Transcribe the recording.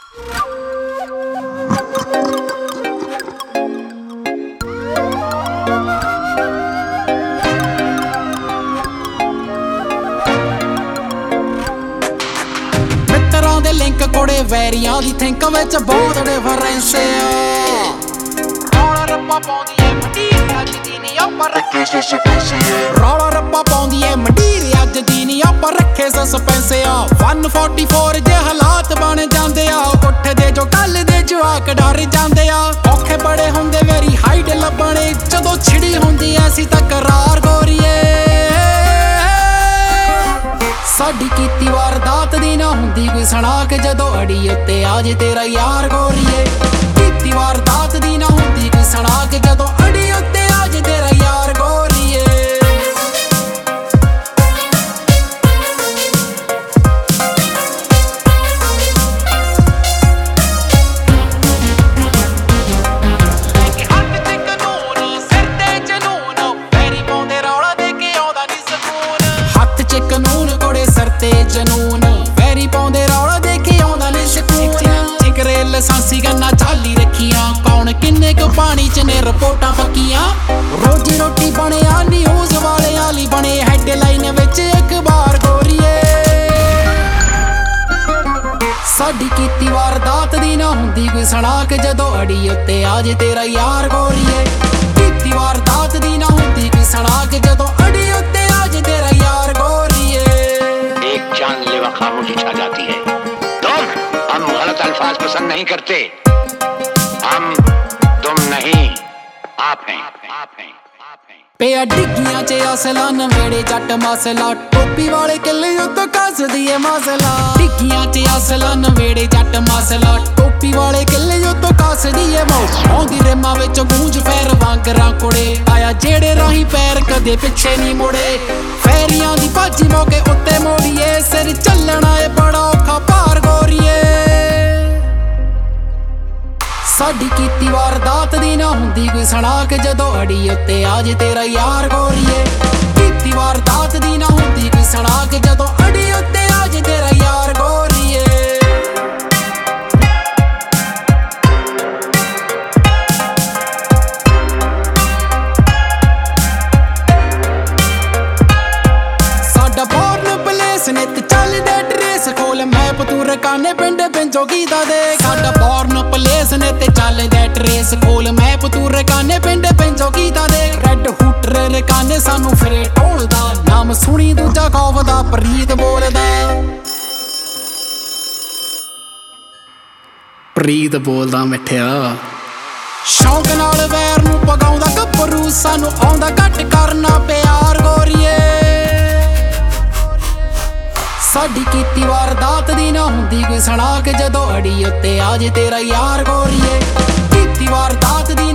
ਮਿੱਤਰਾਂ ਦੇ ਲਿੰਕ ਕੋੜੇ ਵੈਰੀਆਂ ਦੀ ਥਿੰਕ ਵਿੱਚ ਬਹੁਤ ਡਿਫਰੈਂਸ ਆ। ਰੌਲਾ ਰੱਪਾ ਪਾਉਂਦੀ ਏ ਮੰਡੀਰ ਅੱਜ ਦੀ ਨੀ ਆਪਾਂ ਰੱਖੇ ਸਸਪੈਂਸ ਆ। ਰੌਲਾ ਰੱਪਾ ਪਾਉਂਦੀ ਏ ਮੰਡੀਰ ਅੱਜ ਦੀ ਨੀ ਆਪਾਂ ਰੱਖੇ ਸਸਪੈਂਸ ਆ। 144 ਜੇ ਹਾਲਾਤ ਬਣ ਜਾਂਦੇ ਆ, ਉੱਠਦੇ ਜੋ ਕੱਲ ਦੇ ਜਵਾਕ ਡਰ ਜਾਂਦੇ ਆ। ਔਖੇ ਬੜੇ ਹੁੰਦੇ ਮੇਰੀ ਹਾਈਟ ਲੱਭਣੇ, ਜਦੋਂ ਛਿੜੀ ਹੁੰਦੀ ਐਸੀ ਤਕਰਾਰ ਗੋਰੀਏ। ਸਾਡੀ ਕੀਤੀ ਵਾਰਦਾਤ ਦੀ ਨਾ ਹੁੰਦੀ ਕੋਈ ਸਣਾਕ, ਜਦੋਂ ਅੜੀ ਉੱਤੇ ਆ ਜੇ ਤੇਰਾ ਯਾਰ ਗੋਰੀਏ। ਕੀਤੀ ਵਾਰਦਾਤ ਦੀ ਨਾ ਹੁੰਦੀ ਕੋਈ ਸਣਾਕ, ਜਦੋਂ ਅੜੀ ਉੱਤੇ ਆ ਜੇ ਤੇਰਾ ਯਾਰ ਗੋਰੀਏ। ਹੱਥ ਚ ਕਾਨੂੰਨ ਕੋੜੇ ਸਿਰ ਤੇ ਜਨੂਨ, ਵੈਰੀ ਪਾਉਂਦੇ ਰੌਲਾ ਦੇ ਕੇ ਆਉਂਦਾ ਨੀ ਸਕੂਨ। ਜਿਗਰੇ ਲਸਾਂਸੀ ਗੰਨਾ ਚਾਲੀ ਰੱਖੀਆਂ, ਕੌਣ ਕਿੰਨੇ ਕੁ ਪਾਣੀ ਚ ਨੇ ਰਿਪੋਰਟਾਂ ਪੱਕੀਆਂ। ਰੋਜੀ ਰੋਟੀ ਬਣਿਆ ਨਿਊਜ਼ ਵਾਲਿਆਂ ਲਈ ਬਣੇ ਹੈਡਲਾਈਨ ਵਿੱਚ ਅਖਬਾਰ ਗੋਰੀਏ। ਸਾਡੀ ਕੀਤੀ ਵਾਰਦਾਤ ਦੀ ਨਾ ਹੁੰਦੀ ਕੋਈ ਸਣਾਕ, ਜਦੋਂ ਅੜੀ ਉੱਤੇ ਆ ਜੇ ਤੇਰਾ ਯਾਰ ਗੋਰੀਏ। ਕੀਤੀ ਵਾਰਦਾਤ ਦੀ ਨਾ ਹੁੰਦੀ ਕੋਈ ਸਣਾਕ, ਜਦੋਂ ਅੜੀ ਉੱਤੇ ਆ ਜੇ ਤੇਰਾ ਯਾਰ ਗੋਰੀਏ। एक जानलेवा खामोशी छा जाती है। हम गलत अल्फाज पसंद नहीं करते। हम तुम नहीं, आप हैं। ਪਿਆ ਡਿੱਗੀਆਂ ਚ ਅਸਲਾ ਨਵੇੜੇ ਜੱਟ ਮਸਲਾ, ਟੋਪੀ ਵਾਲੇ ਕਿੱਲੇ ਉੱਤੋਂ ਕੱਸਦੀ ਏ ਮਸਲਾ। ਡਿੱਗੀਆਂ ਚ ਅਸਲਾ ਨਵੇੜੇ ਜੱਟ ਮਸਲਾ, ਟੋਪੀ ਵਾਲੇ ਕਿੱਲੇ ਉੱਤੋਂ ਕੱਸਦੀ ਏ ਮੌਜ। ਆਉਂਦੀ ਰੇਮਾਂ ਵਿੱਚ ਗੂੰਜ ਫੈਰ ਵਾਂਗਰਾਂ ਕੁੜੇ, ਆਇਆ ਜਿਹੜੇ ਰਾਹੀਂ ਪੈਰ ਕਦੇ ਪਿੱਛੇ ਨਹੀਂ ਮੁੜੇ। ਫੈਰੀਆਂ ਦੀ ਭਾਜੀ ਮੌਕੇ ਉੱਤੇ ਮੋੜੀਏ, ਸਿਰ ਚੱਲਣਾ ਏ ਬੜਾ ਔਖਾ ਭਾਰ ਗੋਰੀਏ। ਸਾਡੀ ਕੀਤੀ ਵਾਰਦਾਤ ਦੀ ਨਾ ਹੁੰਦੀ ਕੋਈ ਸਣਾਕ, ਜਦੋਂ ਅੜੀ ਉੱਤੇ ਆ ਜੇ ਤੇਰਾ ਯਾਰ ਗੋਰੀਏ। ਕੀਤੀ ਵਾਰਦਾਤ ਦੀ ਨਾ ਹੁੰਦੀ ਕੋਈ ਸਣਾਕ, ਜਦੋਂ ਅੜੀ ਉੱਤੇ ਆ ਜੇ ਤੇਰਾ ਯਾਰ ਗੋਰੀਏ। ਸਾਡਾ ਬੋਰਨ ਪਲੇਸ ਨਿੱਤ ਚੱਲਦੇ ਡਰੇਸ, ਖੋਲ ਮੈਪ ਤੂੰ ਰਕਾਨੇ ਪਿੰਡ ਪਿੰਜੋਗੀ ਦਾ ਦੇਖ। ਸਾਡਾ ਬੋਰਨ ਪਲੇਸ ਨੇ ਤੇ ਚੱਲਦੇ ਟਰੇਸ, ਖੋਲ ਮੈਪ ਤੂੰ ਰਕਾਨੇ ਪਿੰਡ ਪਿੰਜੋਗੀ ਦਾ ਦੇਖ। ਰੈਡ ਹੂਟਰ ਰਕਾਨੇ ਸਾਨੂੰ ਫਿਰੇ ਢੋਲਦਾ, ਨਾਮ ਸੁਣੀ ਦੂਜਾ ਖੌਫ ਦਾ ਪ੍ਰੀਤ ਬੋਲਦਾ। ਪ੍ਰੀਤ ਬੋਲਦਾ ਮਿੱਠਿਆ। ਸ਼ੌਂਕ ਨਾਲ ਵੈਰ ਨੂੰ ਪਗਾਉਂਦਾ ਗੱਭਰੂ, ਸਾਨੂੰ ਆਉਂਦਾ ਘੱਟ ਕਰਨਾ ਪਿਆਰ ਗੋਰੀਏ। ਸਾਡੀ ਕੀਤੀ ਵਾਰਦਾਤ ਦੀ ਨਾ ਹੁੰਦੀ ਕੋਈ ਸਣਾਕ, ਜਦੋਂ ਅੜੀ ਉੱਤੇ ਆ ਜੇ ਤੇਰਾ ਯਾਰ ਗੋਰੀਏ। ਕੀਤੀ ਵਾਰਦਾਤ ਦੀ